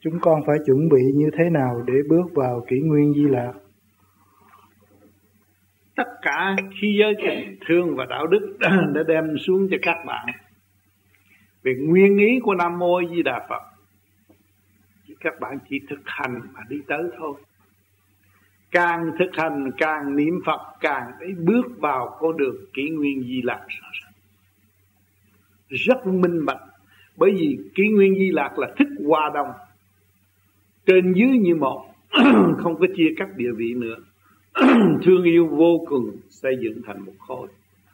Chúng con phải chuẩn bị như thế nào để bước vào kỷ nguyên Di Lạc? Tất cả khí giới tình thương và đạo đức đã đem xuống cho các bạn về nguyên ý của Nam Mô Di Đà Phật. Các bạn chỉ thực hành mà đi tới thôi. Càng thực hành, càng niệm Phật, càng để bước vào con đường kỷ nguyên Di Lạc rất minh bạch. Bởi vì kỷ nguyên Di Lạc là thức hòa đồng, trên dưới như một, không có chia cắt địa vị nữa. Thương yêu vô cùng, xây dựng thành một khối.